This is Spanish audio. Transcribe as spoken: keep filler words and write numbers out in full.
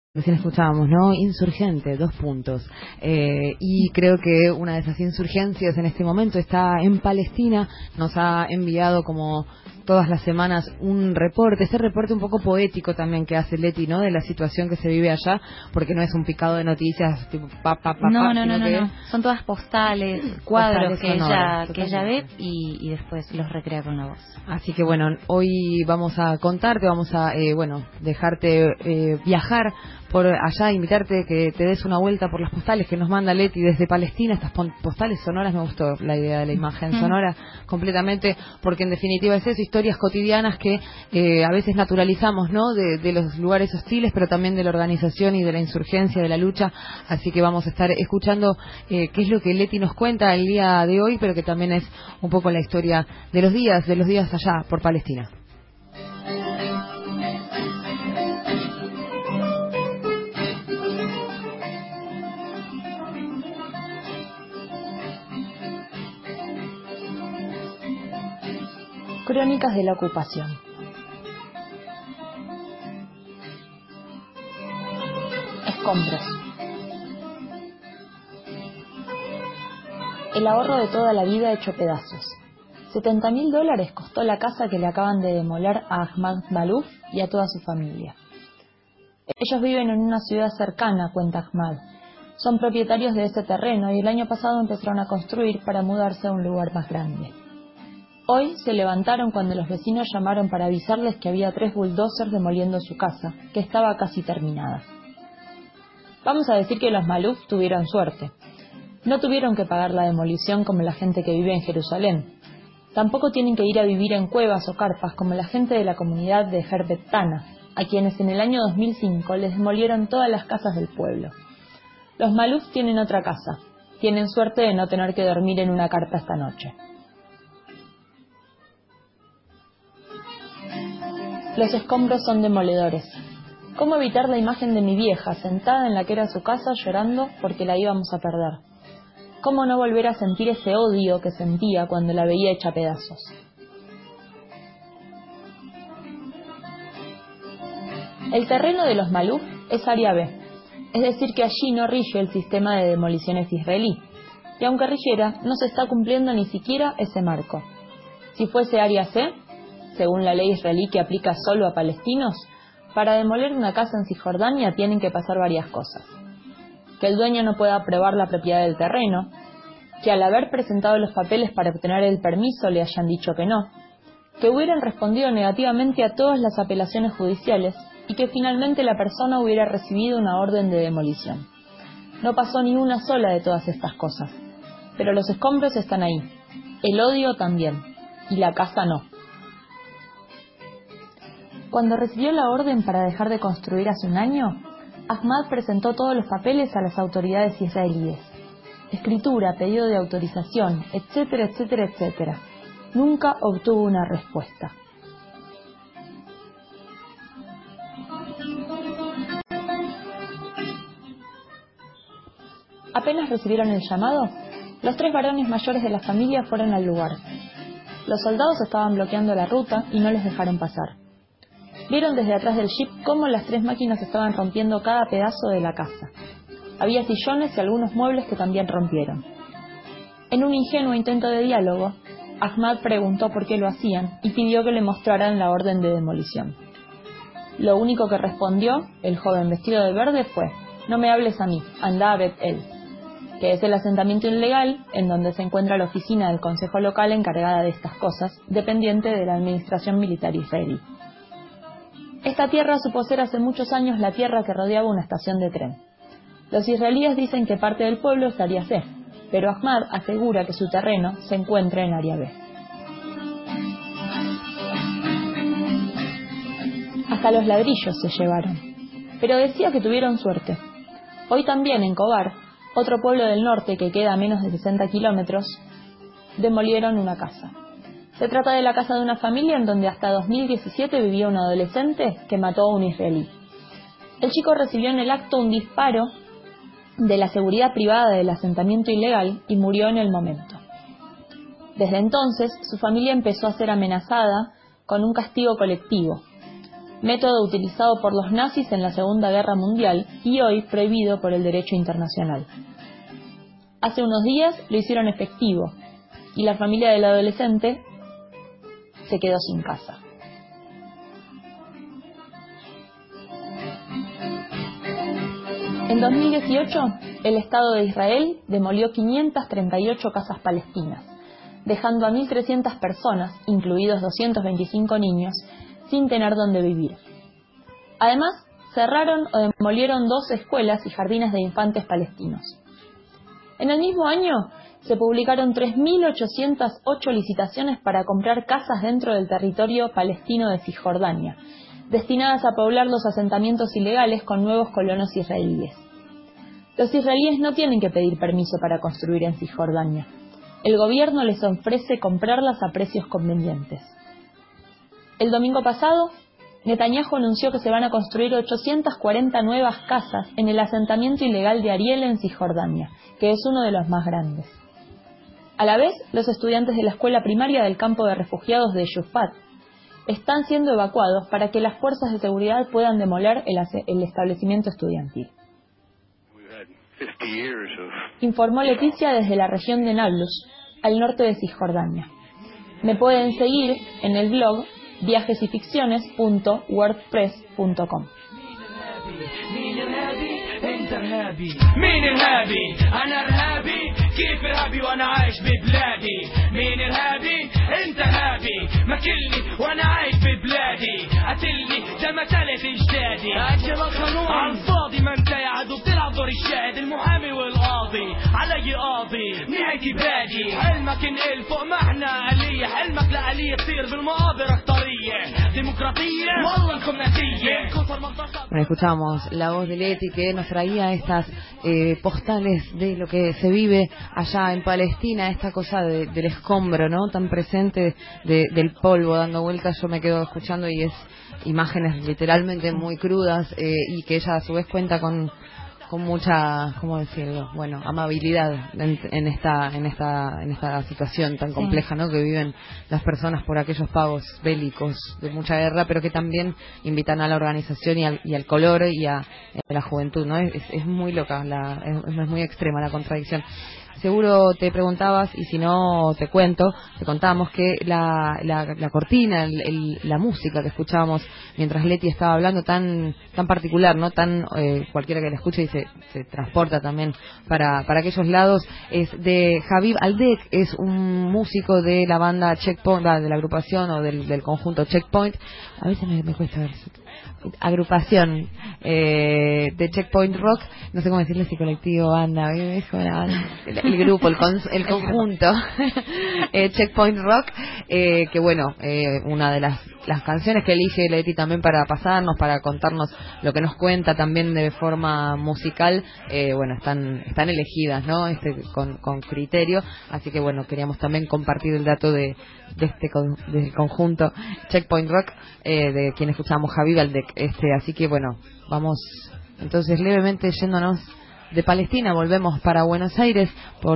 Recién escuchábamos, ¿no? Insurgente, dos puntos. Eh, y creo que una de esas insurgencias en este momento está en Palestina. Nos ha enviado como todas las semanas un reporte, ese reporte un poco poético también que hace Leti, ¿no? De la situación que se vive allá, porque no es un picado de noticias tipo pa, pa, pa, no, pa, no, sino no, no, que no, son todas postales, cuadros postales que sonoras, ella que ella ve totalmente. y, y después los recrea con la voz. Así que bueno, hoy vamos a contarte, vamos a, eh, bueno, dejarte eh, viajar por allá, invitarte que te des una vuelta por las postales que nos manda Leti desde Palestina. Estas postales sonoras, me gustó la idea de la imagen sonora completamente, porque en definitiva es eso, historias cotidianas que eh, a veces naturalizamos, ¿no? De, de los lugares hostiles, pero también de la organización y de la insurgencia, de la lucha. Así que vamos a estar escuchando eh, qué es lo que Leti nos cuenta el día de hoy, pero que también es un poco la historia de los días, de los días allá por Palestina. Crónicas de la ocupación. Escombros. El ahorro de toda la vida hecho pedazos. setenta mil dólares costó la casa que le acaban de demoler a Ahmad Malouf y a toda su familia. Ellos viven en una ciudad cercana, cuenta Ahmad. Son propietarios de ese terreno y el año pasado empezaron a construir para mudarse a un lugar más grande. Hoy se levantaron cuando los vecinos llamaron para avisarles que había tres bulldozers demoliendo su casa, que estaba casi terminada. Vamos a decir que los Malouf tuvieron suerte. No tuvieron que pagar la demolición como la gente que vive en Jerusalén. Tampoco tienen que ir a vivir en cuevas o carpas como la gente de la comunidad de Herbet Tana, a quienes en el año dos mil cinco les demolieron todas las casas del pueblo. Los Malouf tienen otra casa. Tienen suerte de no tener que dormir en una carpa esta noche. Los escombros son demoledores. ¿Cómo evitar la imagen de mi vieja sentada en la que era su casa llorando porque la íbamos a perder? ¿Cómo no volver a sentir ese odio que sentía cuando la veía hecha pedazos? El terreno de los Malouf es área B, es decir que allí no rige el sistema de demoliciones israelí, y aunque rigiera, no se está cumpliendo ni siquiera ese marco. Si fuese área C, según la ley israelí que aplica solo a palestinos, para demoler una casa en Cisjordania tienen que pasar varias cosas. Que el dueño no pueda aprobar la propiedad del terreno, que al haber presentado los papeles para obtener el permiso le hayan dicho que no, que hubieran respondido negativamente a todas las apelaciones judiciales y que finalmente la persona hubiera recibido una orden de demolición. No pasó ni una sola de todas estas cosas, pero los escombros están ahí, el odio también, y la casa no. Cuando recibió la orden para dejar de construir hace un año, Ahmad presentó todos los papeles a las autoridades israelíes. Escritura, pedido de autorización, etcétera, etcétera, etcétera. Nunca obtuvo una respuesta. Apenas recibieron el llamado, los tres varones mayores de la familia fueron al lugar. Los soldados estaban bloqueando la ruta y no les dejaron pasar. Vieron desde atrás del jeep cómo las tres máquinas estaban rompiendo cada pedazo de la casa. Había sillones y algunos muebles que también rompieron. En un ingenuo intento de diálogo, Ahmad preguntó por qué lo hacían y pidió que le mostraran la orden de demolición. Lo único que respondió el joven vestido de verde fue: «No me hables a mí, anda a Bet El», que es el asentamiento ilegal en donde se encuentra la oficina del consejo local encargada de estas cosas, dependiente de la administración militar israelí. Esta tierra supo ser hace muchos años la tierra que rodeaba una estación de tren. Los israelíes dicen que parte del pueblo es área C, pero Ahmad asegura que su terreno se encuentra en área B. Hasta los ladrillos se llevaron, pero decía que tuvieron suerte. Hoy también en Kobar, otro pueblo del norte que queda a menos de sesenta kilómetros, demolieron una casa. Se trata de la casa de una familia en donde hasta dos mil diecisiete vivía un adolescente que mató a un israelí. El chico recibió en el acto un disparo de la seguridad privada del asentamiento ilegal y murió en el momento. Desde entonces, su familia empezó a ser amenazada con un castigo colectivo. método utilizado por los nazis en la Segunda Guerra Mundial y hoy prohibido por el derecho internacional. Hace unos días lo hicieron efectivo y la familia del adolescente se quedó sin casa. En dos mil dieciocho, el Estado de Israel demolió quinientas treinta y ocho casas palestinas, dejando a mil trescientas personas, incluidos doscientos veinticinco niños, sin tener dónde vivir. Además, cerraron o demolieron dos escuelas y jardines de infantes palestinos. En el mismo año, se publicaron tres mil ochocientas ocho licitaciones para comprar casas dentro del territorio palestino de Cisjordania, destinadas a poblar los asentamientos ilegales con nuevos colonos israelíes. Los israelíes no tienen que pedir permiso para construir en Cisjordania. El gobierno les ofrece comprarlas a precios convenientes. El domingo pasado, Netanyahu anunció que se van a construir ochocientas cuarenta nuevas casas en el asentamiento ilegal de Ariel en Cisjordania, que es uno de los más grandes. A la vez, los estudiantes de la escuela primaria del campo de refugiados de Shufat están siendo evacuados para que las fuerzas de seguridad puedan demoler el, el establecimiento estudiantil. Informó Leticia desde la región de Nablus, al norte de Cisjordania. Me pueden seguir en el blog viajes y ficciones punto wordpress punto com. كيف إرهابي وأنا عايش ببلادي مين إرهابي أنت إرهابي ماكلني وأنا عايش ببلادي قتلني زي ما قتلت أجدادي أجل القانون عن فاضي ما أنت يا عدو بتلعب دور الشاهد المحامي والقاضي علي قاضي نهايتي بلادي حلمك انقل فوق ما احنا آلية حلمك لآلية تصير بالمقابر اختارية ديمقراطية والله الكمناتية. Bueno, escuchamos la voz de Leti que nos traía estas eh, postales de lo que se vive allá en Palestina, esta cosa de, del escombro, ¿no? Tan presente de, del polvo dando vueltas. Yo me quedo escuchando y es imágenes literalmente muy crudas eh, y que ella a su vez cuenta con con mucha, ¿cómo decirlo? Bueno, amabilidad en, en esta en esta en esta situación tan compleja, ¿no? Que viven las personas por aquellos pagos bélicos de mucha guerra, pero que también invitan a la organización y al, y al color y a, a la juventud, ¿no? Es, es muy loca, la, es, es muy extrema la contradicción. Seguro te preguntabas, y si no te cuento, te contamos que la, la, la cortina, el, el, la música que escuchábamos mientras Leti estaba hablando, tan tan particular, no tan eh, cualquiera que la escuche y se, se transporta también para, para aquellos lados, es de Habib Aldek, es un músico de la banda Checkpoint, de la agrupación o del, del conjunto Checkpoint. A veces me, me cuesta ver agrupación eh, de Checkpoint Rock, no sé cómo decirle si colectivo, banda, el, el grupo, el, con, el conjunto eh, Checkpoint Rock, eh, que bueno, eh, una de las, las canciones que elige Leti también para pasarnos, para contarnos lo que nos cuenta también de forma musical, eh, bueno, están están elegidas, ¿no? Este con, con criterio, así que bueno, queríamos también compartir el dato de, de este con, del conjunto Checkpoint Rock, eh, de quien escuchamos Habib Aldek. Este, así que bueno, vamos entonces levemente yéndonos de Palestina, volvemos para Buenos Aires. Por